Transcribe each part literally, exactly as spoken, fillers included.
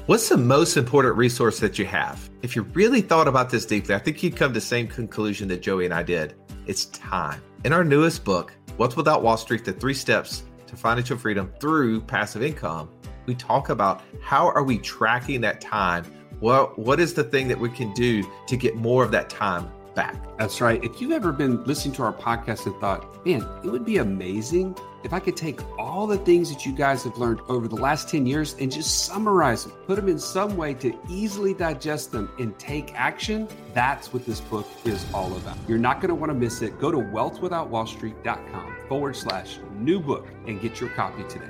What's the most important resource that you have? If you really thought about this deeply, I think you'd come to the same conclusion that Joey and I did. It's time. In our newest book, Wealth Without Wall Street, The Three Steps to Financial Freedom Through Passive Income, we talk about how are we tracking that time? Well, what is the thing that we can do to get more of that time back? That's right. If you've ever been listening to our podcast and thought, man, it would be amazing if I could take all the things that you guys have learned over the last ten years and just summarize them, put them in some way to easily digest them and take action, that's what this book is all about. You're not going to want to miss it. Go to wealthwithoutwallstreet.com forward slash new book and get your copy today.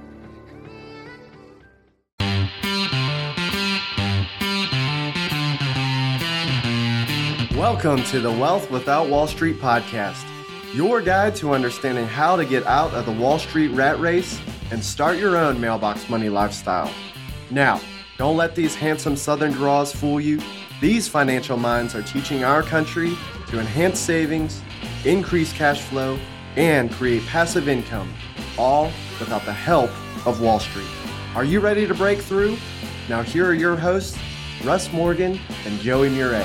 Welcome to the Wealth Without Wall Street podcast, your guide to understanding how to get out of the Wall Street rat race and start your own mailbox money lifestyle. Now, don't let these handsome Southern draws fool you. These financial minds are teaching our country to enhance savings, increase cash flow, and create passive income, all without the help of Wall Street. Are you ready to break through? Now here are your hosts, Russ Morgan and Joey Murray.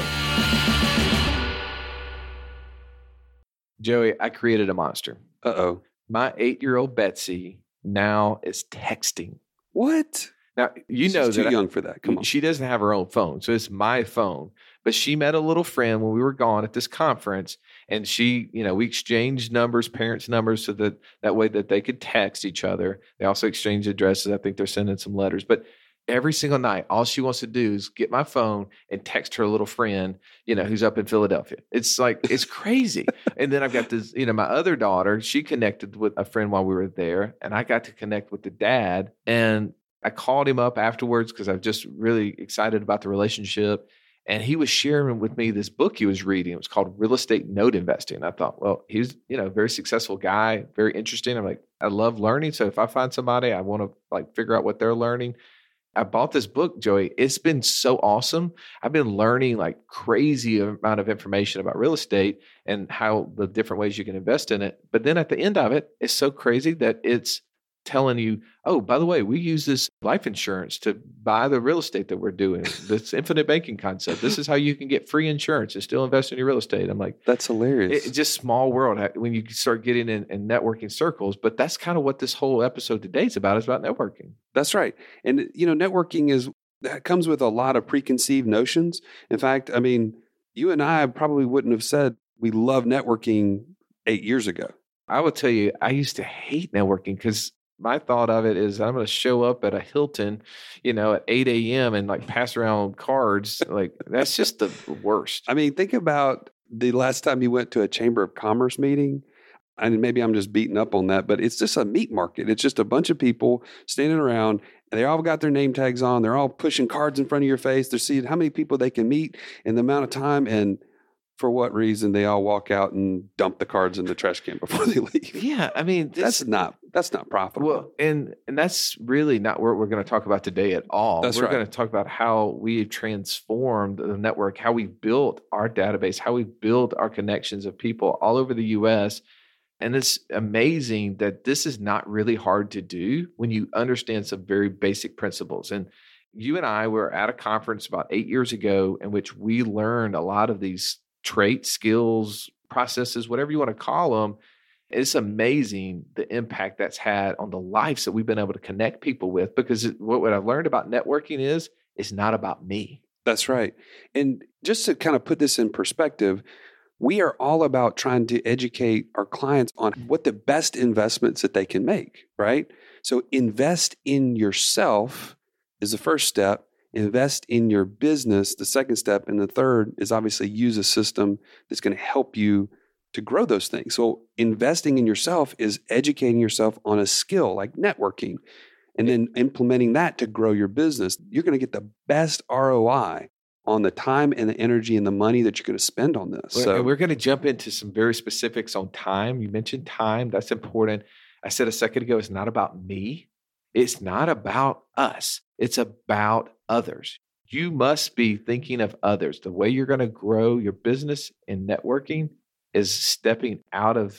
Joey, I created a monster. Uh-oh. My eight-year-old Betsy now is texting. What? Now, you She's know too that young I, for that. Come on. She doesn't have her own phone, so it's my phone. But she met a little friend when we were gone at this conference, and she, you know, we exchanged numbers, parents' numbers, so that that way that they could text each other. They also exchanged addresses. I think they're sending some letters. But every single night, all she wants to do is get my phone and text her little friend, you know, who's up in Philadelphia. It's like, it's crazy. And then I've got this, you know, my other daughter, she connected with a friend while we were there, and I got to connect with the dad. And I called him up afterwards because I'm just really excited about the relationship. And he was sharing with me this book he was reading. It was called Real Estate Note Investing. I thought, well, he's, you know, a very successful guy, very interesting. I'm like, I love learning. So if I find somebody, I want to like figure out what they're learning. I bought this book, Joey. It's been so awesome. I've been learning like crazy amount of information about real estate and how the different ways you can invest in it. But then at the end of it, it's so crazy that it's telling you, oh, by the way, we use this life insurance to buy the real estate that we're doing. This infinite banking concept. This is how you can get free insurance and still invest in your real estate. I'm like, that's hilarious. It's just small world when you start getting in, in networking circles. But that's kind of what this whole episode today is about, is about networking. That's right. And, you know, networking is, that comes with a lot of preconceived notions. In fact, I mean, you and I probably wouldn't have said we love networking eight years ago. I will tell you, I used to hate networking because my thought of it is I'm going to show up at a Hilton, you know, at eight a.m. and like pass around cards. Like, that's just the worst. I mean, think about the last time you went to a Chamber of Commerce meeting. And maybe I'm just beating up on that, but it's just a meat market. It's just a bunch of people standing around, and they all got their name tags on. They're all pushing cards in front of your face. They're seeing how many people they can meet in the amount of time, and for what reason they all walk out and dump the cards in the trash can before they leave. Yeah, I mean, this, that's not that's not profitable. Well, and and that's really not what we're going to talk about today at all. That's we're right. going to talk about how we transformed the network, how we built our database, how we built our connections of people all over the U S. And it's amazing that this is not really hard to do when you understand some very basic principles. And you and I were at a conference about eight years ago in which we learned a lot of these traits, skills, processes, whatever you want to call them. It's amazing the impact that's had on the lives that we've been able to connect people with, because it, what, what I've learned about networking is, it's not about me. That's right. And just to kind of put this in perspective, we are all about trying to educate our clients on what the best investments that they can make, right? So invest in yourself is the first step. Invest in your business, the second step. And the third is obviously use a system that's going to help you to grow those things. So investing in yourself is educating yourself on a skill like networking, and then implementing that to grow your business. You're going to get the best R O I on the time and the energy and the money that you're going to spend on this. Well, so and we're going to jump into some very specifics on time. You mentioned time. That's important. I said a second ago, it's not about me. It's not about us. It's about others. You must be thinking of others. The way you're going to grow your business and networking is stepping out of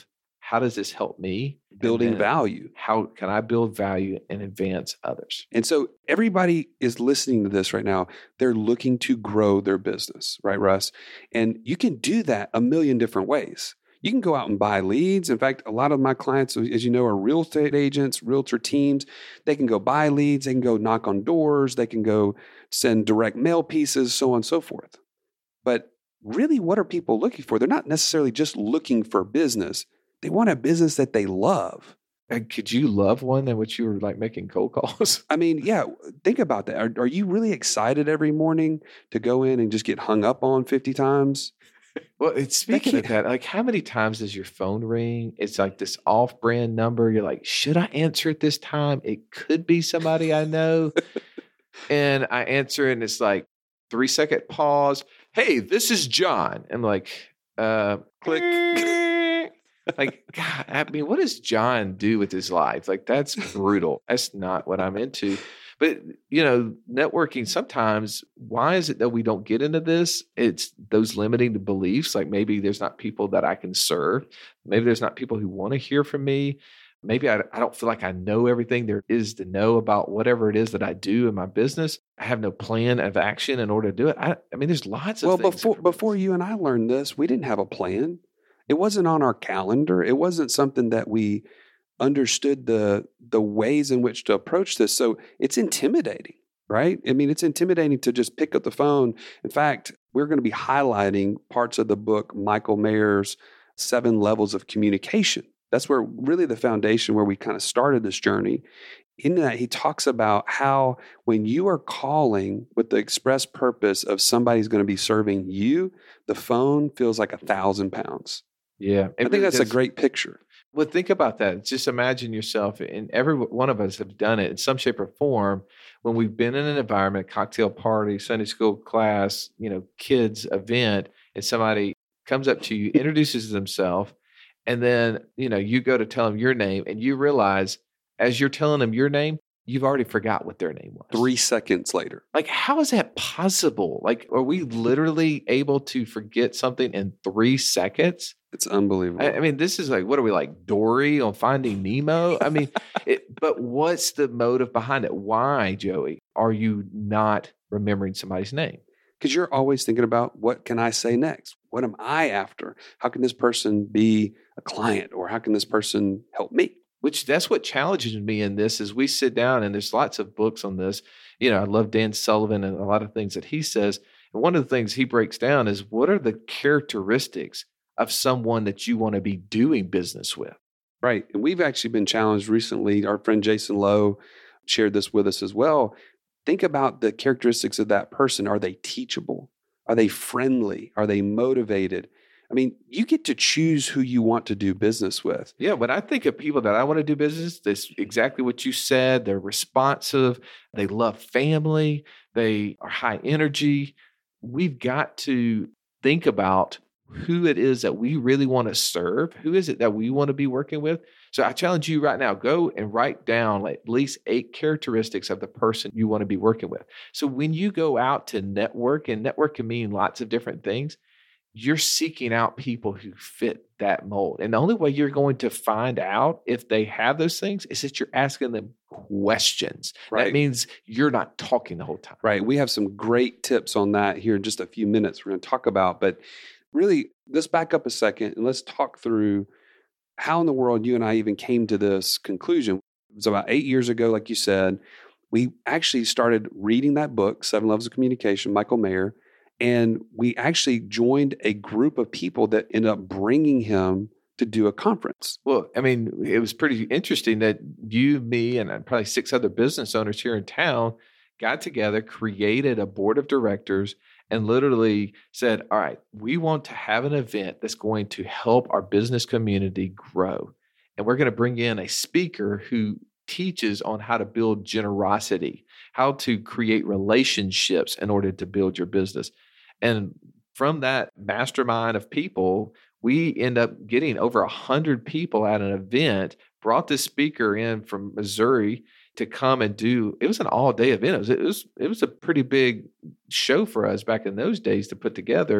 how does this help me? Building value. How can I build value and advance others? And so everybody is listening to this right now. They're looking to grow their business, right, Russ? And you can do that a million different ways. You can go out and buy leads. In fact, a lot of my clients, as you know, are real estate agents, realtor teams. They can go buy leads. They can go knock on doors. They can go send direct mail pieces, so on and so forth. But really, what are people looking for? They're not necessarily just looking for business. They want a business that they love. And could you love one in which you were like making cold calls? I mean, yeah, think about that. Are, are you really excited every morning to go in and just get hung up on fifty times? Well, it's speaking of that, like how many times does your phone ring? It's like this off-brand number. You're like, should I answer it this time? It could be somebody I know. And I answer and it's like three second pause. Hey, this is John. I'm like, uh, click. Like, God, I mean, what does John do with his life? Like, that's brutal. That's not what I'm into. But, you know, networking sometimes, why is it that we don't get into this? It's those limiting beliefs. Like maybe there's not people that I can serve. Maybe there's not people who want to hear from me. Maybe I, I don't feel like I know everything there is to know about whatever it is that I do in my business. I have no plan of action in order to do it. I, I mean, there's lots of well, things. Well, before, before you and I learned this, we didn't have a plan. It wasn't on our calendar. It wasn't something that we understood the the ways in which to approach this. So it's intimidating, right? I mean, it's intimidating to just pick up the phone. In fact, we're going to be highlighting parts of the book, Michael Mayer's Seven Levels of Communication. That's where really the foundation where we kind of started this journey. In that, he talks about how when you are calling with the express purpose of somebody's going to be serving you, the phone feels like a thousand pounds. Yeah. I think that's a great picture. Well, think about that. Just imagine yourself, and every one of us have done it in some shape or form when we've been in an environment, cocktail party, Sunday school class, you know, kids event, and somebody comes up to you, introduces themselves, and then, you know, you go to tell them your name, and you realize as you're telling them your name, you've already forgot what their name was. Three seconds later. Like, how is that possible? Like, are we literally able to forget something in three seconds? It's unbelievable. I, I mean, this is like, what are we like, Dory on Finding Nemo? I mean, it, but what's the motive behind it? Why, Joey, are you not remembering somebody's name? Because you're always thinking about, what can I say next? What am I after? How can this person be a client? Or how can this person help me? Which that's what challenges me in this is we sit down and there's lots of books on this. You know, I love Dan Sullivan and a lot of things that he says. And one of the things he breaks down is what are the characteristics of someone that you want to be doing business with? Right. And we've actually been challenged recently. Our friend Jason Lowe shared this with us as well. Think about the characteristics of that person. Are they teachable? Are they friendly? Are they motivated? I mean, you get to choose who you want to do business with. Yeah, when I think of people that I want to do business, that's exactly what you said. They're responsive. They love family. They are high energy. We've got to think about who it is that we really want to serve. Who is it that we want to be working with? So I challenge you right now, go and write down at least eight characteristics of the person you want to be working with. So when you go out to network, and network can mean lots of different things, you're seeking out people who fit that mold. And the only way you're going to find out if they have those things is that you're asking them questions. Right. That means you're not talking the whole time. Right. We have some great tips on that here in just a few minutes we're going to talk about. But really, let's back up a second and let's talk through how in the world you and I even came to this conclusion. It was about eight years ago, like you said. We actually started reading that book, Seven Levels of Communication, Michael Mayer. And we actually joined a group of people that ended up bringing him to do a conference. Well, I mean, it was pretty interesting that you, me, and probably six other business owners here in town got together, created a board of directors, and literally said, all right, we want to have an event that's going to help our business community grow. And we're going to bring in a speaker who teaches on how to build generosity, how to create relationships in order to build your business. And from that mastermind of people, we end up getting over one hundred people at an event, brought this speaker in from Missouri to come and do, it was an all day event. It was, it was, it was a pretty big show for us back in those days to put together.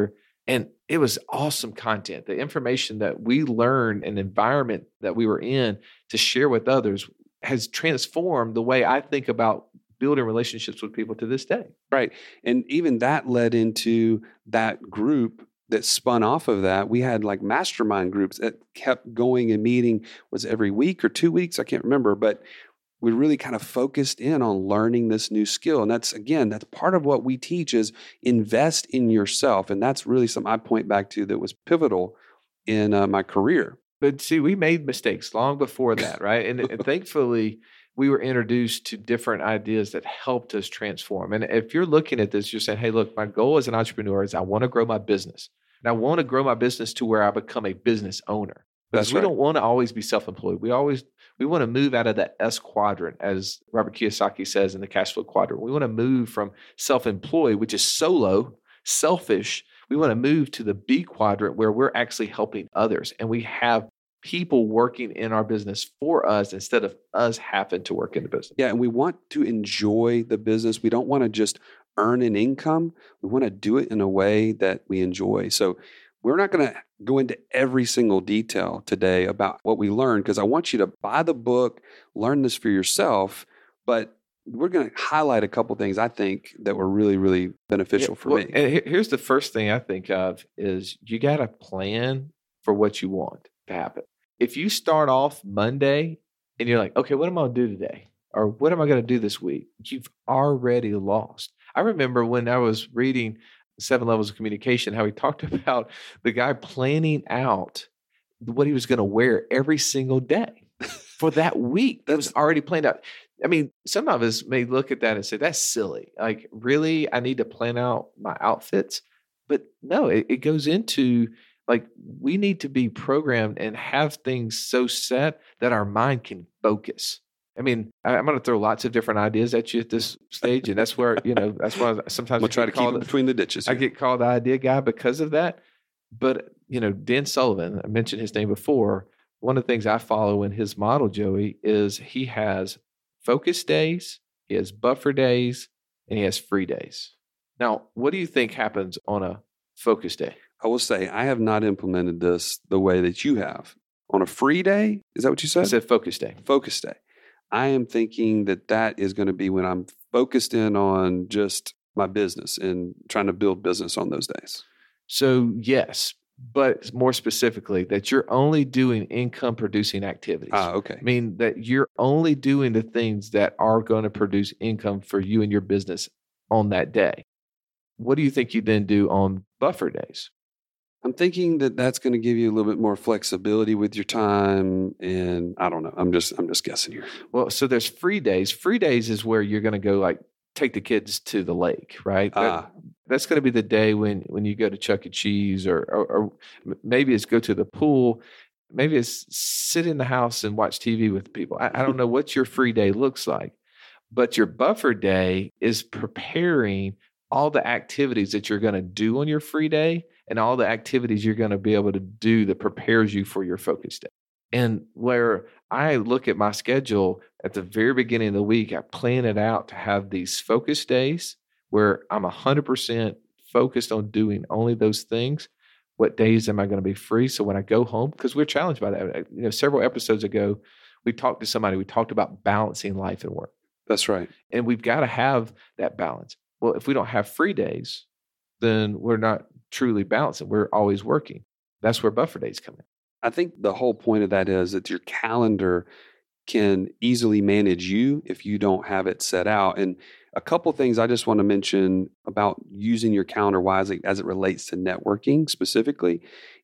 And it was awesome content. The information that we learned and environment that we were in to share with others has transformed the way I think about building relationships with people to this day. Right. And even that led into that group that spun off of that. We had like mastermind groups that kept going and meeting. Was every week or two weeks? I can't remember, but we really kind of focused in on learning this new skill. And that's, again, that's part of what we teach is invest in yourself. And that's really something I point back to that was pivotal in uh, my career. But see, we made mistakes long before that, right? And, and thankfully, we were introduced to different ideas that helped us transform. And if you're looking at this, you're saying, hey, look, my goal as an entrepreneur is I want to grow my business. And I want to grow my business to where I become a business owner. Because That's we right. don't want to always be self-employed. We always we want to move out of that S quadrant, as Robert Kiyosaki says in the cash flow quadrant. We want to move from self-employed, which is solo, selfish. We want to move to the B quadrant where we're actually helping others. And we have people working in our business for us instead of us having to work in the business. Yeah, and we want to enjoy the business. We don't want to just earn an income. We want to do it in a way that we enjoy. So we're not going to go into every single detail today about what we learned because I want you to buy the book, learn this for yourself, but we're going to highlight a couple things I think that were really, really beneficial Yeah, for well, me. And here's the first thing I think of is you got to plan for what you want to happen. If you start off Monday and you're like, okay, what am I going to do today? Or what am I going to do this week? You've already lost. I remember when I was reading Seven Levels of Communication, how he talked about the guy planning out what he was going to wear every single day for that week. That was already planned out. I mean, some of us may look at that and say, that's silly. Like, really, I need to plan out my outfits? But no, it, it goes into like, we need to be programmed and have things so set that our mind can focus. I mean, I, I'm going to throw lots of different ideas at you at this stage. And that's where, you know, that's why sometimes We'll try to keep it between the ditches. I here. get called the idea guy because of that. But, you know, Dan Sullivan, I mentioned his name before. One of the things I follow in his model, Joey, is he has focus days, he has buffer days, and he has free days. Now, what do you think happens on a focus day? I will say I have not implemented this the way that you have. On a free day, is that what you said? I said focus day. Focus day. I am thinking that that is going to be when I'm focused in on just my business and trying to build business on those days. So yes, but more specifically that you're only doing income producing activities. Ah, okay. I mean that you're only doing the things that are going to produce income for you and your business on that day. What do you think you then do on buffer days? I'm thinking that that's going to give you a little bit more flexibility with your time, and I don't know. I'm just I'm just guessing here. Well, so there's free days. Free days is where you're going to go like take the kids to the lake, right? Ah. That, that's going to be the day when when you go to Chuck E. Cheese, or, or or maybe it's go to the pool. Maybe it's sit in the house and watch T V with people. I, I don't know what your free day looks like, but your buffer day is preparing all the activities that you're going to do on your free day and all the activities you're going to be able to do that prepares you for your focus day. And where I look at my schedule at the very beginning of the week, I plan it out to have these focus days where I'm one hundred percent focused on doing only those things. What days am I going to be free? So when I go home, because we're challenged by that. You know, several episodes ago, we talked to somebody, we talked about balancing life and work. That's right. And we've got to have that balance. Well, if we don't have free days, then we're not truly balancing. We're always working. That's where buffer days come in. I think the whole point of that is that your calendar can easily manage you if you don't have it set out. And a couple things I just want to mention about using your calendar wisely as it relates to networking specifically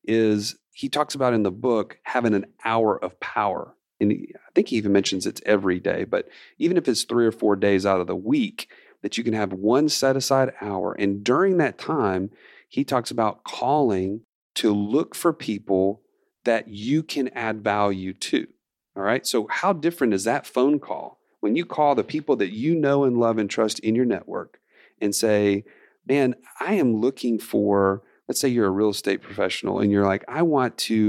is he talks about in the book having an hour of power. And I think he even mentions it's every day, but even if it's three or four days out of the week, that you can have one set aside hour. And during that time, he talks about calling to look for people that you can add value to. All right. So how different is that phone call when you call the people that you know and love and trust in your network and say, man, I am looking for, let's say you're a real estate professional and you're like, I want to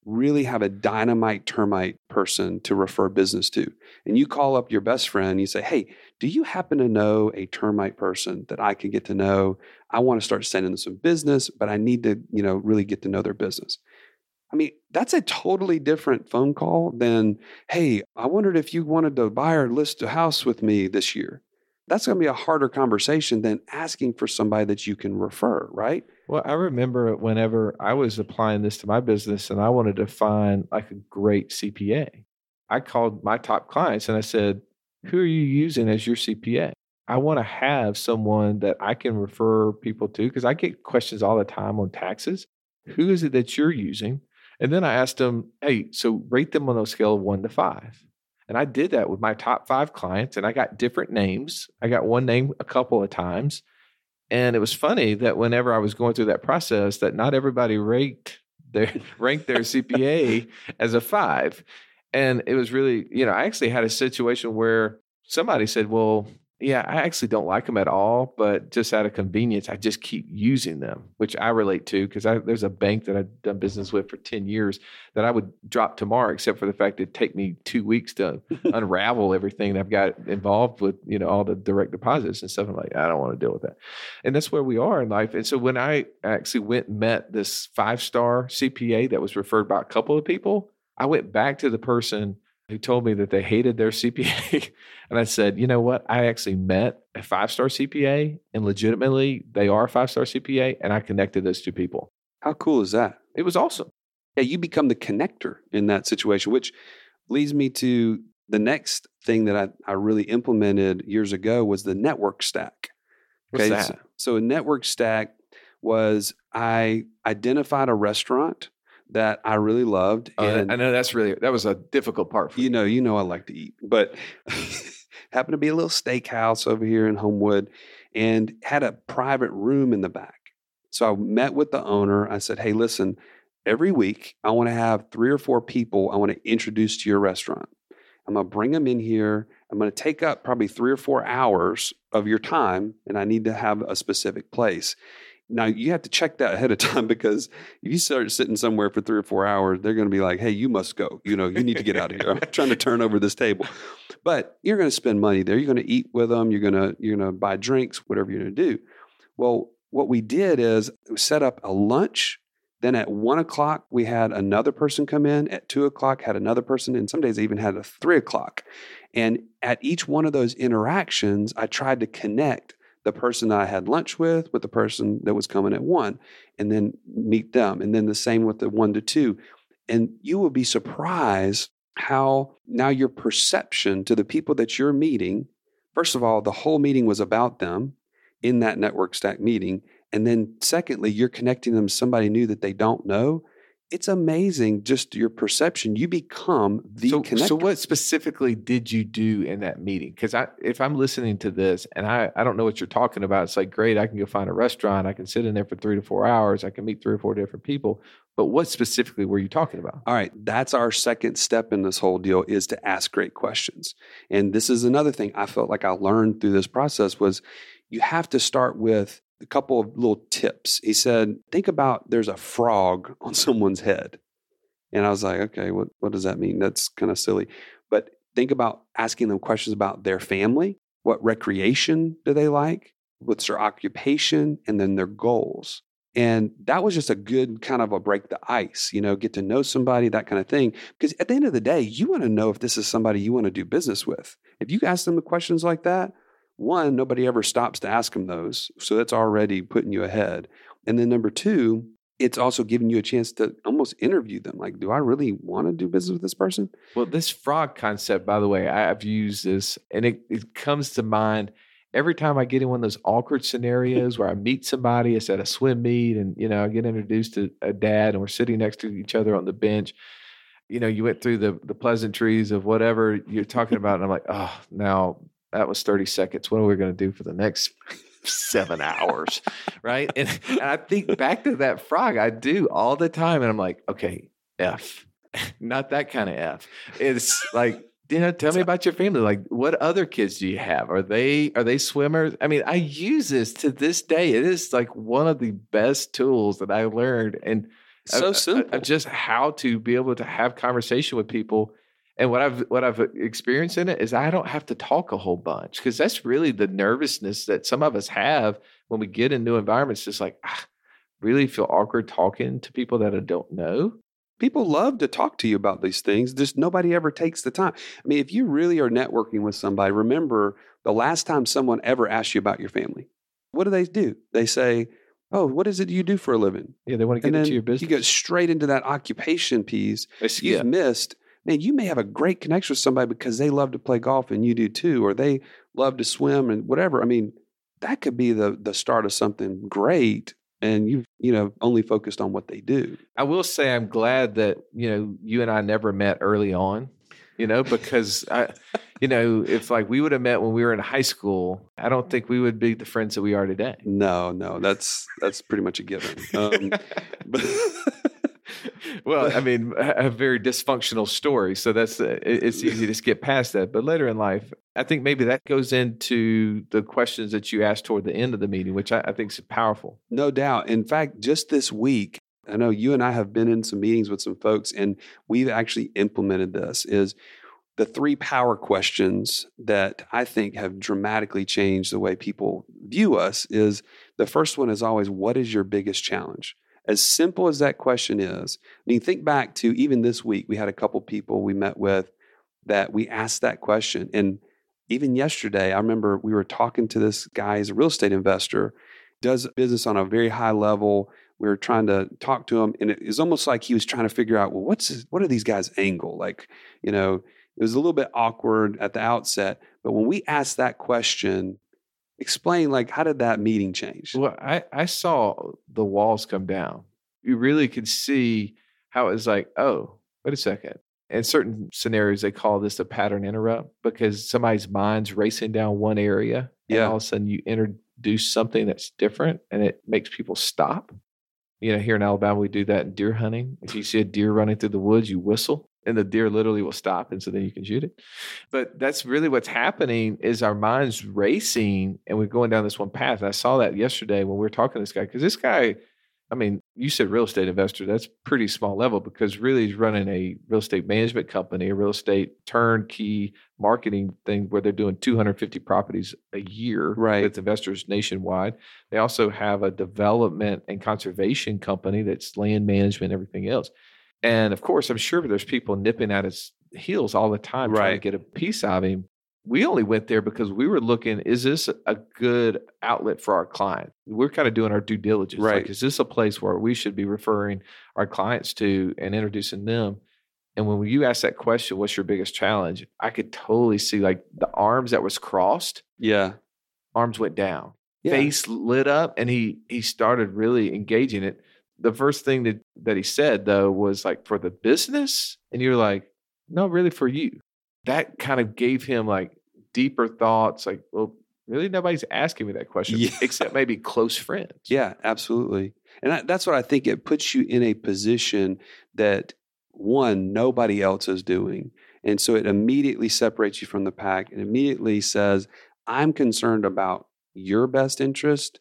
really have a dynamite termite person to refer business to. And you call up your best friend, you say, hey, do you happen to know a termite person that I can get to know? I want to start sending them some business, but I need to, you know, really get to know their business. I mean, that's a totally different phone call than, hey, I wondered if you wanted to buy or list a house with me this year. That's going to be a harder conversation than asking for somebody that you can refer, right? Well, I remember whenever I was applying this to my business and I wanted to find like a great C P A, I called my top clients and I said, who are you using as your C P A? I want to have someone that I can refer people to because I get questions all the time on taxes. Who is it that you're using? And then I asked them, hey, so rate them on a scale of one to five. And I did that with my top five clients and I got different names. I got one name a couple of times. And it was funny that whenever I was going through that process, that not everybody ranked their, ranked their C P A as a five. And it was really, you know, I actually had a situation where somebody said, well, yeah, I actually don't like them at all, but just out of convenience, I just keep using them, which I relate to because there's a bank that I've done business with for ten years that I would drop tomorrow, except for the fact it'd take me two weeks to unravel everything I've got involved with, you know, all the direct deposits and stuff. I'm like, I don't want to deal with that. And that's where we are in life. And so when I actually went and met this five-star C P A that was referred by a couple of people, I went back to the person who told me that they hated their C P A. And I said, you know what? I actually met a five-star C P A and legitimately they are a five-star C P A. And I connected those two people. How cool is that? It was awesome. Yeah, you become the connector in that situation, which leads me to the next thing that I, I really implemented years ago was the network stack. Okay, What's so, that? so a network stack was I identified a restaurant that I really loved. Oh, and I know that's really, that was a difficult part for you. know, you know, I like to eat, but happened to be a little steakhouse over here in Homewood and had a private room in the back. So I met with the owner. I said, hey, listen, every week I want to have three or four people I want to introduce to your restaurant. I'm going to bring them in here. I'm going to take up probably three or four hours of your time, and I need to have a specific place. Now, you have to check that ahead of time because if you start sitting somewhere for three or four hours, they're going to be like, hey, you must go. You know, you need to get out of here. I'm trying to turn over this table. But you're going to spend money there. You're going to eat with them. You're going to, you're going to buy drinks, whatever you're going to do. Well, what we did is we set up a lunch. Then at one o'clock, we had another person come in. At two o'clock, had another person. And some days I even had a three o'clock. And at each one of those interactions, I tried to connect the person that I had lunch with, with the person that was coming at one, and then meet them. And then the same with the one to two. And you will be surprised how now your perception to the people that you're meeting, first of all, the whole meeting was about them in that network stack meeting. And then secondly, you're connecting them to somebody new that they don't know. It's amazing just your perception. You become the so, connector. So what specifically did you do in that meeting? Because I, if I'm listening to this and I, I don't know what you're talking about, it's like, great, I can go find a restaurant. I can sit in there for three to four hours. I can meet three or four different people. But what specifically were you talking about? All right. That's our second step in this whole deal is to ask great questions. And this is another thing I felt like I learned through this process was you have to start with a couple of little tips. He said, think about there's a frog on someone's head. And I was like, okay, what, what does that mean? That's kind of silly. But think about asking them questions about their family. What recreation do they like? What's their occupation? And then their goals. And that was just a good kind of a break the ice, you know, get to know somebody, that kind of thing. Because at the end of the day, you want to know if this is somebody you want to do business with. If you ask them the questions like that, one, nobody ever stops to ask them those. So that's already putting you ahead. And then number two, it's also giving you a chance to almost interview them. Like, do I really want to do business with this person? Well, this frog concept, by the way, I've used this and it, it comes to mind every time I get in one of those awkward scenarios where I meet somebody, it's at a swim meet and, you know, I get introduced to a dad and we're sitting next to each other on the bench. You know, you went through the the pleasantries of whatever you're talking about. And I'm like, oh, now that was thirty seconds. What are we going to do for the next seven hours? Right. And, and I think back to that frog. I do all the time. And I'm like, okay, F, not that kind of F. It's like, you know, tell me about your family. Like, what other kids do you have? Are they, are they swimmers? I mean, I use this to this day. It is like one of the best tools that I learned. And So of, simple. Of just how to be able to have conversation with people. And what I've what I've experienced in it is I don't have to talk a whole bunch, because that's really the nervousness that some of us have when we get in new environments. Just like, ah, really feel awkward talking to people that I don't know. People love to talk to you about these things. Just nobody ever takes the time. I mean, if you really are networking with somebody, remember the last time someone ever asked you about your family. What do they do? They say, oh, what is it you do for a living? Yeah, they want to get into your business. You go straight into that occupation piece. It's, You've yeah. missed. Man, you may have a great connection with somebody because they love to play golf and you do too, or they love to swim and whatever. I mean, that could be the the start of something great, and you've, you know, only focused on what they do. I will say I'm glad that, you know, you and I never met early on, you know, because I, you know, if like we would have met when we were in high school, I don't think we would be the friends that we are today. No, no, that's that's pretty much a given. Um, but Well, I mean, a very dysfunctional story, so that's uh, it's easy to skip past that. But later in life, I think maybe that goes into the questions that you asked toward the end of the meeting, which I, I think is powerful. No doubt. In fact, just this week, I know you and I have been in some meetings with some folks, and we've actually implemented this. Is the three power questions that I think have dramatically changed the way people view us. Is the first one is always, what is your biggest challenge? As simple as that question is, I mean, think back to even this week, we had a couple people we met with that we asked that question. And even yesterday, I remember we were talking to this guy, he's a real estate investor, does business on a very high level. We were trying to talk to him, and it was almost like he was trying to figure out, well, what's his, what are these guys' angle? Like, you know, it was a little bit awkward at the outset. But when we asked that question, explain, like, how did that meeting change? Well, I, I saw the walls come down. You really could see how it was like, oh, wait a second. In certain scenarios, they call this a pattern interrupt, because somebody's mind's racing down one area, and Yeah. all of a sudden you introduce something that's different, and it makes people stop. You know, here in Alabama, we do that in deer hunting. If you see a deer running through the woods, you whistle, and the deer literally will stop, and so then you can shoot it. But that's really what's happening, is our mind's racing, and we're going down this one path. And I saw that yesterday when we were talking to this guy, because this guy, I mean, you said real estate investor, that's pretty small level, because really he's running a real estate management company, a real estate turnkey marketing thing where they're doing two hundred fifty properties a year Right. with investors nationwide. They also have a development and conservation company that's land management, everything else. And of course, I'm sure there's people nipping at his heels all the time trying to Right. get a piece out of him. We only went there because we were looking, is this a good outlet for our client? We're kind of doing our due diligence. Right. Like, is this a place where we should be referring our clients to and introducing them? And when you ask that question, what's your biggest challenge? I could totally see, like, the arms that was crossed, Yeah. arms went down, Yeah. face lit up, and he he started really engaging it. The first thing that, that he said, though, was like, for the business? And you're like, no, really for you. That kind of gave him like deeper thoughts, like, well, really nobody's asking me that question Yeah. except maybe close friends. Yeah, absolutely. And I, that's what I think, it puts you in a position that, one, nobody else is doing. And so it immediately separates you from the pack and immediately says, I'm concerned about your best interest,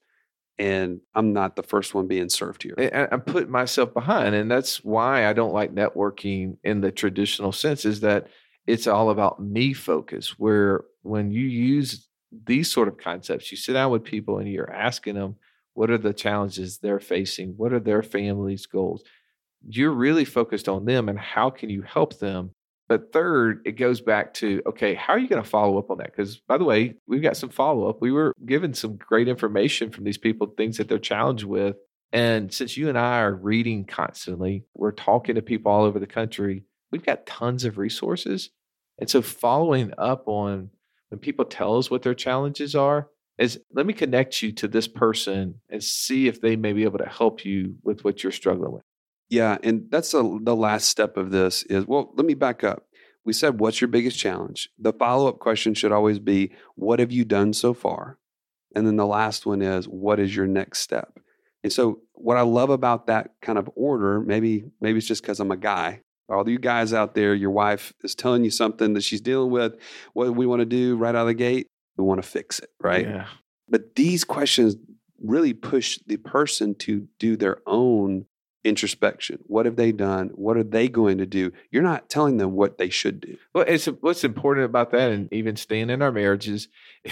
and I'm not the first one being served here. And I'm putting myself behind. And that's why I don't like networking in the traditional sense, is that it's all about me focus, where when you use these sort of concepts, you sit down with people and you're asking them, what are the challenges they're facing? What are their family's goals? You're really focused on them and how can you help them? But third, it goes back to, okay, how are you going to follow up on that? Because, by the way, we've got some follow-up. We were given some great information from these people, things that they're challenged with. And since you and I are reading constantly, we're talking to people all over the country, we've got tons of resources. And so following up on when people tell us what their challenges are is, let me connect you to this person and see if they may be able to help you with what you're struggling with. Yeah, and that's the, the last step of this is, well, let me back up. We said, what's your biggest challenge? The follow-up question should always be, what have you done so far? And then the last one is, what is your next step? And so what I love about that kind of order, maybe maybe it's just because I'm a guy. All you guys out there, your wife is telling you something that she's dealing with. What do we want to do right out of the gate? We want to fix it, right? Yeah. But these questions really push the person to do their own introspection. What have they done? What are they going to do? You're not telling them what they should do. Well, it's what's important about that, and even staying in our marriages,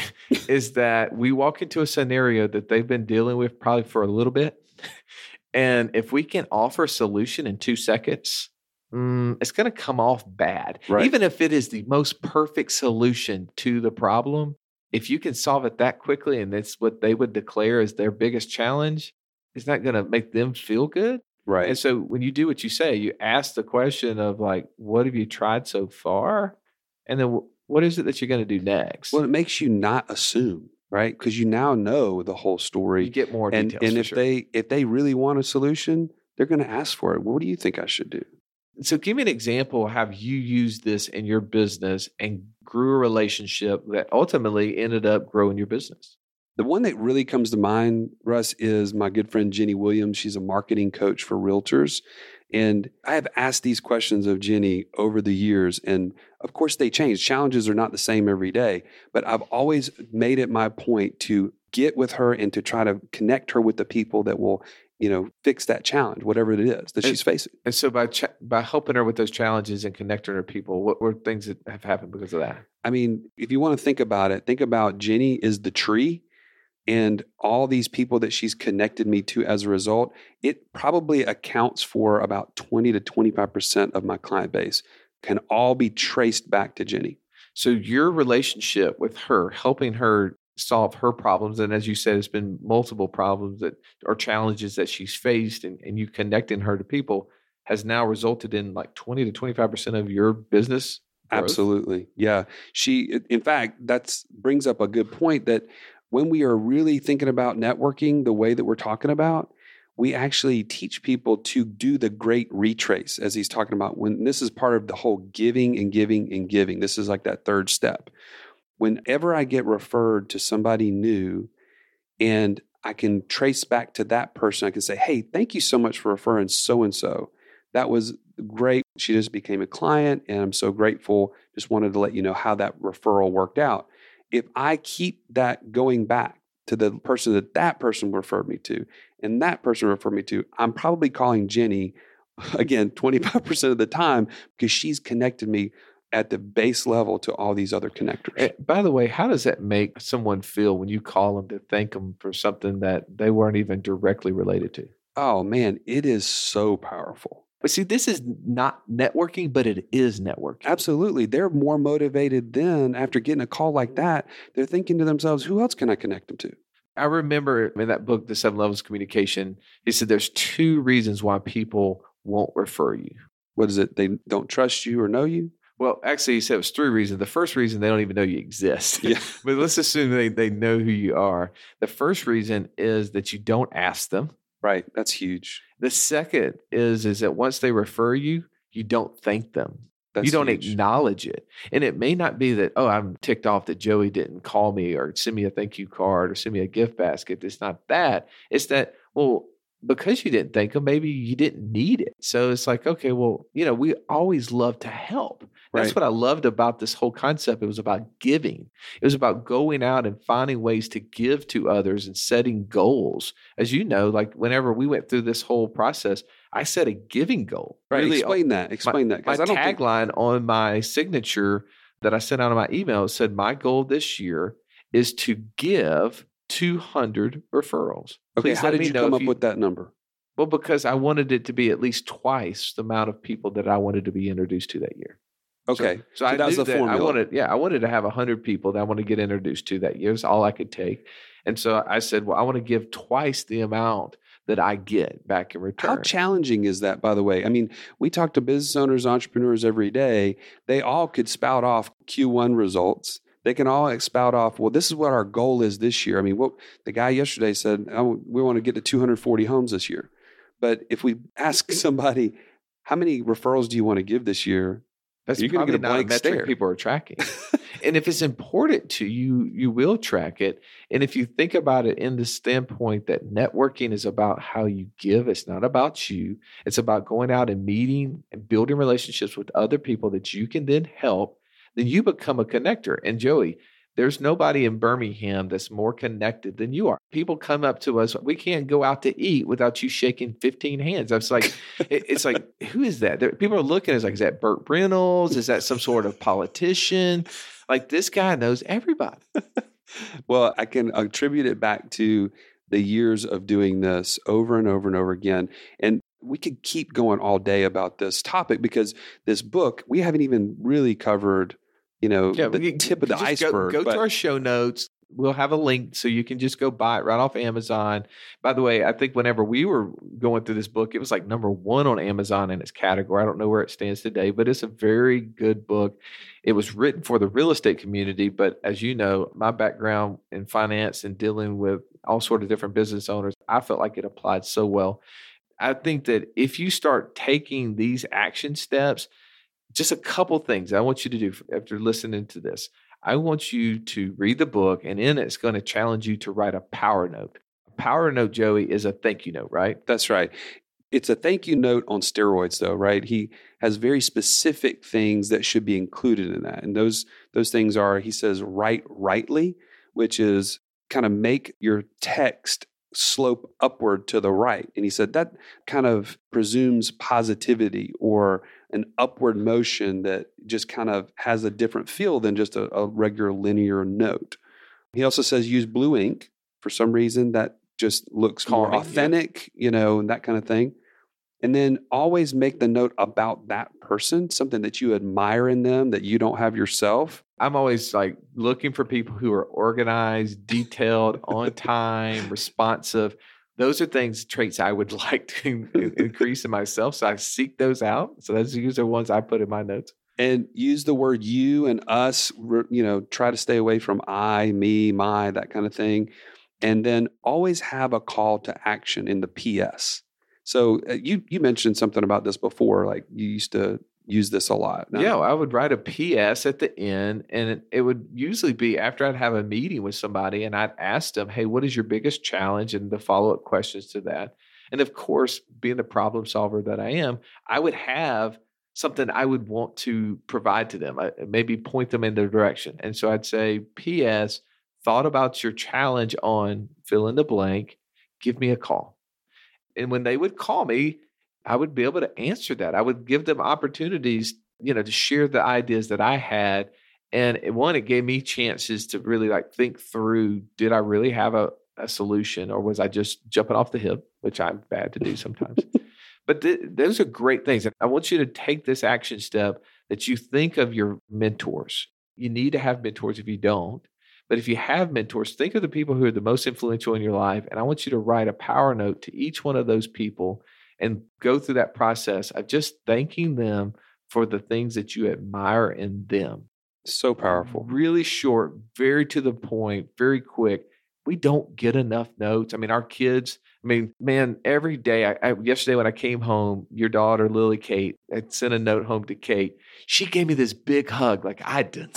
is that we walk into a scenario that they've been dealing with probably for a little bit. And if we can offer a solution in two seconds, mm, it's going to come off bad. Right. Even if it is the most perfect solution to the problem, if you can solve it that quickly, and that's what they would declare as their biggest challenge, it's not going to make them feel good. Right. And so when you do what you say, you ask the question of like, what have you tried so far? And then what is it that you're going to do next? Well, it makes you not assume, right? Because you now know the whole story. You get more and, details. And if sure. they if they really want a solution, they're going to ask for it. What do you think I should do? So give me an example of how you used this in your business and grew a relationship that ultimately ended up growing your business. The one that really comes to mind, Russ, is my good friend Jenny Williams. She's a marketing coach for realtors. And I have asked these questions of Jenny over the years. And of course, they change. Challenges are not the same every day. But I've always made it my point to get with her and to try to connect her with the people that will, you know, fix that challenge, whatever it is that and, she's facing. And so by ch- by helping her with those challenges and connecting her to people, what were things that have happened because of that? I mean, if you want to think about it, think about Jenny is the tree. And all these people that she's connected me to as a result, it probably accounts for about twenty to twenty-five percent of my client base can all be traced back to Jenny. So your relationship with her, helping her solve her problems, and as you said, it's been multiple problems that or challenges that she's faced, and, and you connecting her to people has now resulted in like twenty to twenty-five percent of your business growth? Absolutely. Yeah. She, in fact, that's brings up a good point that when we are really thinking about networking the way that we're talking about, we actually teach people to do the great retrace, as he's talking about. When this is part of the whole giving and giving and giving. This is like that third step. Whenever I get referred to somebody new and I can trace back to that person, I can say, hey, thank you so much for referring so-and-so. That was great. She just became a client and I'm so grateful. Just wanted to let you know how that referral worked out. If I keep that going back to the person that that person referred me to and that person referred me to, I'm probably calling Jenny, again, twenty-five percent of the time because she's connected me at the base level to all these other connectors. And by the way, how does that make someone feel when you call them to thank them for something that they weren't even directly related to? Oh, man, it is so powerful. But see, this is not networking, but it is networking. Absolutely. They're more motivated then after getting a call like that. They're thinking to themselves, who else can I connect them to? I remember in that book, The Seven Levels of Communication, he said there's two reasons why people won't refer you. What is it? They don't trust you or know you? Well, actually, he said it was three reasons. The first reason, they don't even know you exist. Yeah. But let's assume they, they know who you are. The first reason is that you don't ask them. Right. That's huge. The second is, is that once they refer you, you don't thank them. That's you don't huge. acknowledge it. And it may not be that, oh, I'm ticked off that Joey didn't call me or send me a thank you card or send me a gift basket. It's not that. It's that, well, because you didn't thank them, maybe you didn't need it. So it's like, okay, well, you know, we always love to help. That's Right. what I loved about this whole concept. It was about giving. It was about going out and finding ways to give to others and setting goals. As you know, like whenever we went through this whole process, I set a giving goal. Right. Really, Explain that. Explain my, that. My 'cause I don't think- tagline on my signature that I sent out on my email said, my goal this year is to give two hundred referrals. Okay. Please How let did me you know come if up you- with that number? Well, because I wanted it to be at least twice the amount of people that I wanted to be introduced to that year. Okay. So, so I that was knew the that formula. I wanted, yeah, I wanted to have a hundred people that I want to get introduced to that year. It's all I could take. And so I said, well, I want to give twice the amount that I get back in return. How challenging is that, by the way? I mean, we talk to business owners, entrepreneurs every day. They all could spout off Q one results. They can all spout off, well, this is what our goal is this year. I mean, what the guy yesterday said, oh, we want to get to two hundred forty homes this year. But if we ask somebody, how many referrals do you want to give this year? That's You're gonna probably get a not a blank metric stare. people are tracking. And if it's important to you, you will track it. And if you think about it in the standpoint that networking is about how you give, it's not about you. It's about going out and meeting and building relationships with other people that you can then help. Then you become a connector. And Joey, There's nobody in Birmingham that's more connected than you are. People come up to us. We can't go out to eat without you shaking fifteen hands. I was like, it, it's like, who is that? There, people are looking at us like, is that Burt Reynolds? Is that some sort of politician? Like, this guy knows everybody. Well, I can attribute it back to the years of doing this over and over and over again. And we could keep going all day about this topic because this book, we haven't even really covered, you know, yeah, the can, tip of the iceberg. Go, go but, to our show notes. We'll have a link so you can just go buy it right off Amazon. By the way, I think whenever we were going through this book, it was like number one on Amazon in its category. I don't know where it stands today, but it's a very good book. It was written for the real estate community, but as you know, my background in finance and dealing with all sorts of different business owners, I felt like it applied so well. I think that if you start taking these action steps, just a couple things I want you to do after listening to this. I want you to read the book, and in it, it's going to challenge you to write a power note. A power note, Joey, is a thank you note, right? That's right. It's a thank you note on steroids, though, right? He has very specific things that should be included in that. And those those things are, he says, write rightly, which is kind of make your text slope upward to the right. And he said that kind of presumes positivity or an upward motion that just kind of has a different feel than just a, a regular linear note. He also says use blue ink. For some reason, that just looks Calming, more authentic, yeah. you know, and that kind of thing. And then always make the note about that person, something that you admire in them that you don't have yourself. I'm always like looking for people who are organized, detailed, on time, responsive. Those are things, traits I would like to increase in myself. So I seek those out. So those are the ones I put in my notes. And use the word you and us, you know, try to stay away from I, me, my, that kind of thing. And then always have a call to action in the P S. So uh, you you mentioned something about this before, like you used to use this a lot. No? Yeah, I would write a P S at the end, and it, it would usually be after I'd have a meeting with somebody, and I'd ask them, hey, what is your biggest challenge, and the follow-up questions to that. And of course, being the problem solver that I am, I would have something I would want to provide to them, I, maybe point them in the direction. And so I'd say, P S, thought about your challenge on fill in the blank, give me a call. And when they would call me, I would be able to answer that. I would give them opportunities, you know, to share the ideas that I had. And one, it gave me chances to really like think through, did I really have a, a solution, or was I just jumping off the hip, which I'm bad to do sometimes. But th- those are great things. And I want you to take this action step that you think of your mentors. You need to have mentors if you don't. But if you have mentors, think of the people who are the most influential in your life. And I want you to write a power note to each one of those people and go through that process of just thanking them for the things that you admire in them. So powerful. Really short, very to the point, very quick. We don't get enough notes. I mean, our kids, I mean, man, every day, I, I, yesterday when I came home, your daughter, Lily Kate, I sent a note home to Kate. She gave me this big hug like I did.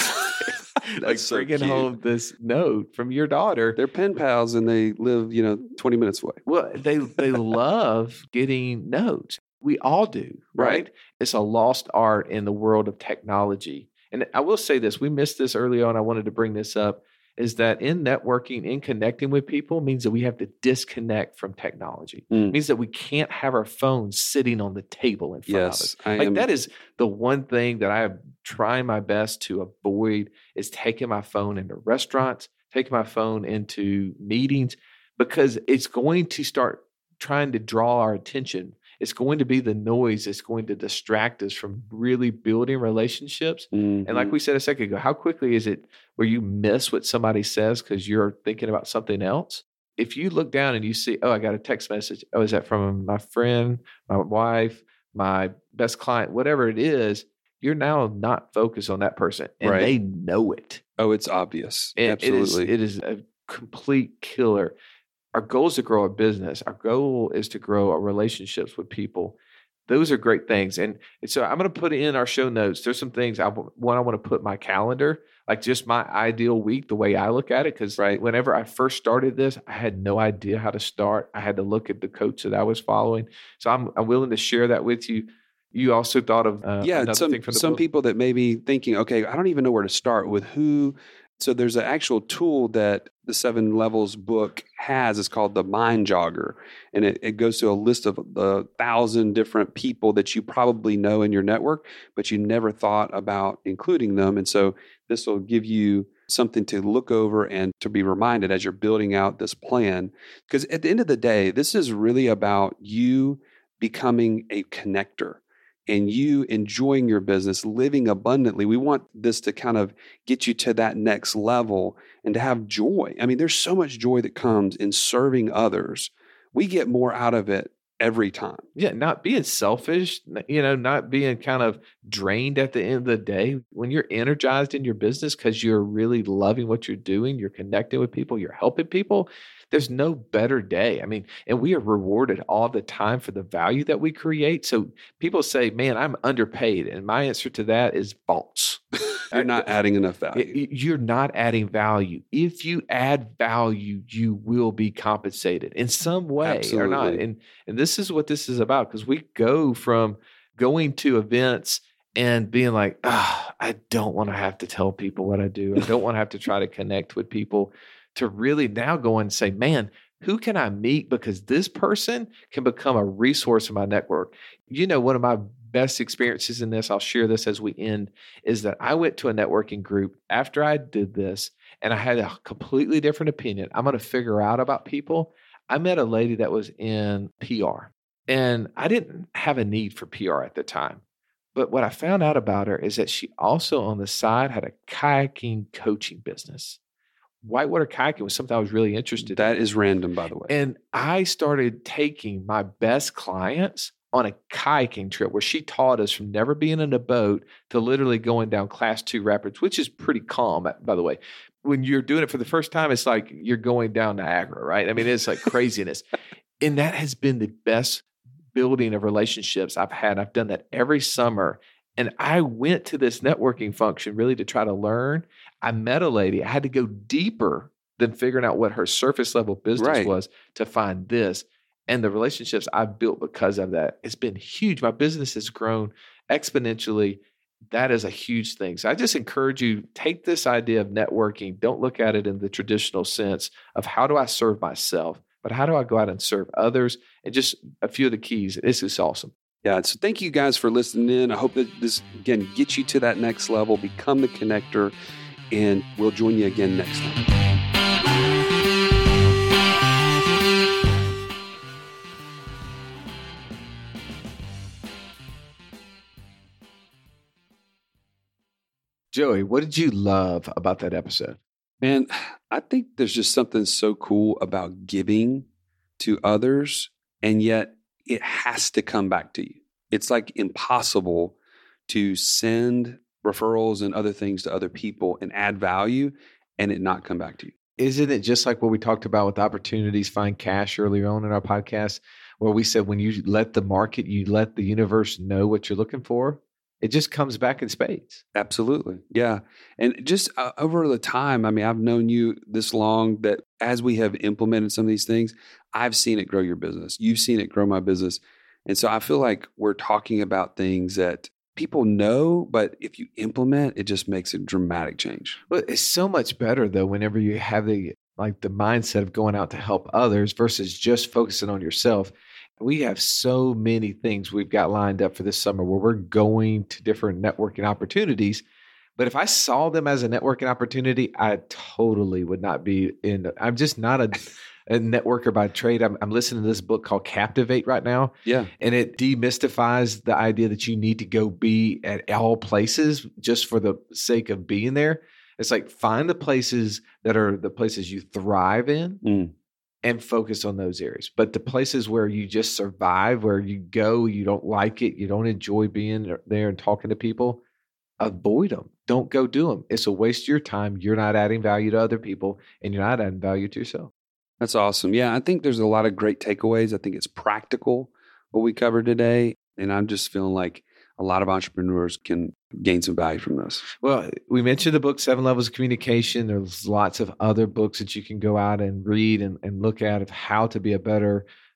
Like so bringing cute. home this note from your daughter. They're pen pals and they live, you know, twenty minutes away. Well, they they love getting notes. We all do, right? Right. It's a lost art in the world of technology. And I will say this, we missed this early on. I wanted to bring this up, is that in networking, in connecting with people means that we have to disconnect from technology. Mm. It means that we can't have our phones sitting on the table in front Yes, of us. I Like am- that is the one thing that I am trying my best to avoid, is taking my phone into restaurants, taking my phone into meetings, because it's going to start trying to draw our attention. It's going to be the noise that's going to distract us from really building relationships. Mhm. And like we said a second ago, how quickly is it where you miss what somebody says because you're thinking about something else? If you look down and you see, oh, I got a text message. Oh, is that from my friend, my wife, my best client, whatever it is, you're now not focused on that person. And Right. they know it. Oh, it's obvious. And Absolutely. It is, it is a complete killer. Our goal is to grow a business. Our goal is to grow our relationships with people. Those are great things. And so I'm going to put in our show notes. There's some things I one I want to put in my calendar, like just my ideal week, the way I look at it. Because Right. whenever I first started this, I had no idea how to start. I had to look at the coach that I was following. So I'm, I'm willing to share that with you. You also thought of uh, yeah, another some thing from the some book? people that may be thinking, okay, I don't even know where to start with who So there's an actual tool that the Seven Levels book has. It's called the Mind Jogger. And it, it goes through a list of the thousand different people that you probably know in your network, but you never thought about including them. And so this will give you something to look over and to be reminded as you're building out this plan. Because at the end of the day, this is really about you becoming a connector and you enjoying your business, living abundantly. We want this to kind of get you to that next level and to have joy. I mean, there's so much joy that comes in serving others. We get more out of it every time. Yeah, not being selfish, you know, not being kind of drained at the end of the day. When you're energized in your business because you're really loving what you're doing, you're connecting with people, you're helping people, there's no better day. I mean, and we are rewarded all the time for the value that we create. So people say, man, I'm underpaid. And my answer to that is false. You're not adding enough value. You're not adding value. If you add value, you will be compensated in some way Absolutely. or not. And and this is what this is about, because we go from going to events and being like, ah, I don't want to have to tell people what I do. I don't want to have to try to connect with people, to really now go and say, man, who can I meet? Because this person can become a resource in my network. You know, one of my best experiences in this, I'll share this as we end, is that I went to a networking group after I did this, and I had a completely different opinion. I'm going to figure out about people. I met a lady that was in P R, and I didn't have a need for P R at the time. But what I found out about her is that she also on the side had a kayaking coaching business. Whitewater kayaking was something I was really interested That in. That is random, by the way. And I started taking my best clients on a kayaking trip where she taught us from never being in a boat to literally going down class two rapids, which is pretty calm, by the way. When you're doing it for the first time, it's like you're going down Niagara, right? I mean, it's like craziness. And that has been the best building of relationships I've had. I've done that every summer. And I went to this networking function really to try to learn. I met a lady. I had to go deeper than figuring out what her surface level business Right. was to find this. And the relationships I've built because of that, it's been huge. My business has grown exponentially. That is a huge thing. So I just encourage you, take this idea of networking. Don't look at it in the traditional sense of how do I serve myself, but how do I go out and serve others? And just a few of the keys. This is awesome. Yeah, so thank you guys for listening in. I hope that this, again, gets you to that next level, become the connector, and we'll join you again next time. Joey, what did you love about that episode? Man, I think there's just something so cool about giving to others, and yet it has to come back to you. It's like impossible to send referrals and other things to other people and add value and it not come back to you. Isn't it just like what we talked about with opportunities find cash earlier on in our podcast, where we said when you let the market, you let the universe know what you're looking for, it just comes back in spades. Absolutely. Yeah. And just uh, over the time, I mean, I've known you this long that as we have implemented some of these things, I've seen it grow your business. You've seen it grow my business. And so I feel like we're talking about things that people know, but if you implement, it just makes a dramatic change. Well, it's so much better though, whenever you have the, like the mindset of going out to help others versus just focusing on yourself. We have so many things we've got lined up for this summer where we're going to different networking opportunities. But if I saw them as a networking opportunity, I totally would not be in. I'm just not a, a networker by trade. I'm, I'm listening to this book called Captivate right now. Yeah. And it demystifies the idea that you need to go be at all places just for the sake of being there. It's like find the places that are the places you thrive in. Mm. And focus on those areas. But the places where you just survive, where you go, you don't like it, you don't enjoy being there and talking to people, avoid them. Don't go do them. It's a waste of your time. You're not adding value to other people, and you're not adding value to yourself. That's awesome. Yeah, I think there's a lot of great takeaways. I think it's practical what we covered today. And I'm just feeling like a lot of entrepreneurs can gain some value from this. Well, we mentioned the book, Seven Levels of Communication. There's lots of other books that you can go out and read and, and look at of how to be a better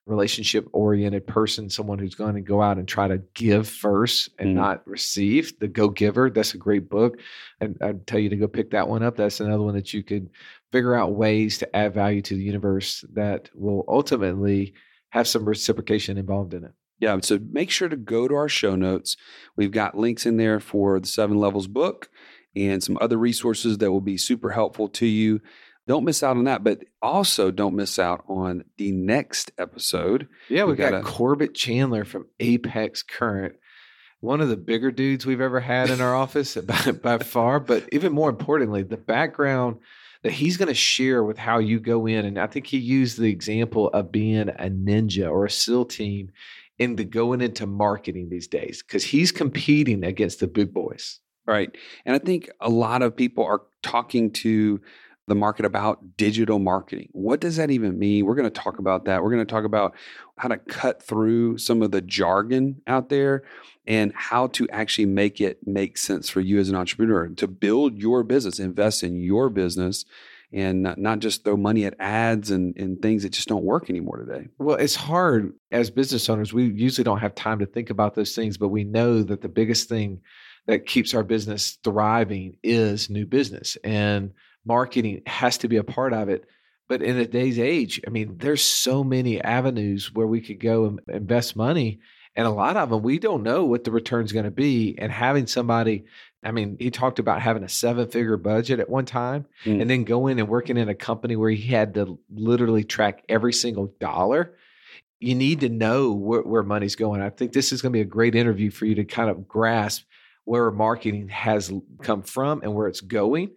relationship oriented person, someone who's going to go out and try to give first and mm. not receive. The Go Giver, that's a great book. And I'd tell you to go pick that one up. That's another one that you could figure out ways to add value to the universe that will ultimately have some reciprocation involved in it. Yeah. So make sure to go to our show notes. We've got links in there for the Seven Levels book and some other resources that will be super helpful to you. Don't miss out on that, but also don't miss out on the next episode. Yeah, we've we got, got a, Corbett Chandler from Apex Current, one of the bigger dudes we've ever had in our office by, by far. But even more importantly, the background that he's going to share with how you go in. And I think he used the example of being a ninja or a SEAL team into going into marketing these days because he's competing against the big boys. Right. And I think a lot of people are talking to the market about digital marketing. What does that even mean? We're going to talk about that. We're going to talk about how to cut through some of the jargon out there and how to actually make it make sense for you as an entrepreneur to build your business, invest in your business, and not, not just throw money at ads and, and things that just don't work anymore today. Well, it's hard as business owners. We usually don't have time to think about those things, but we know that the biggest thing that keeps our business thriving is new business. And marketing has to be a part of it. But in today's age, I mean, there's so many avenues where we could go and invest money. And a lot of them, we don't know what the return's going to be. And having somebody, I mean, he talked about having a seven figure budget at one time mm. and then going and working in a company where he had to literally track every single dollar. You need to know where, where money's going. I think this is going to be a great interview for you to kind of grasp where marketing has come from and where it's going,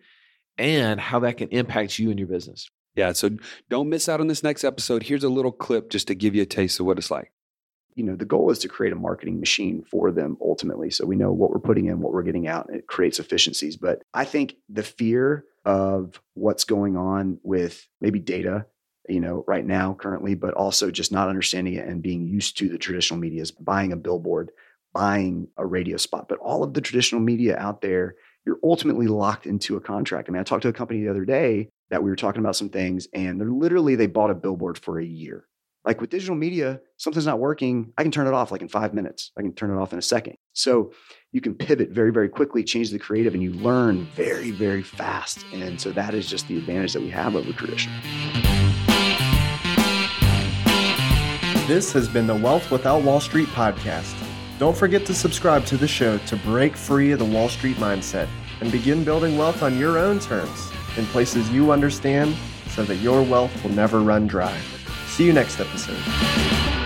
and how that can impact you and your business. Yeah, so don't miss out on this next episode. Here's a little clip just to give you a taste of what it's like. You know, the goal is to create a marketing machine for them ultimately. So we know what we're putting in, what we're getting out, and it creates efficiencies. But I think the fear of what's going on with maybe data, you know, right now currently, but also just not understanding it and being used to the traditional media is buying a billboard, buying a radio spot. But all of the traditional media out there, you're ultimately locked into a contract. I mean, I talked to a company the other day that we were talking about some things, and they're literally, they bought a billboard for a year. Like with digital media, something's not working, I can turn it off like in five minutes. I can turn it off in a second. So you can pivot very, very quickly, change the creative, and you learn very, very fast. And so that is just the advantage that we have over traditional. This has been the Wealth Without Wall Street podcast. Don't forget to subscribe to the show to break free of the Wall Street mindset and begin building wealth on your own terms in places you understand so that your wealth will never run dry. See you next episode.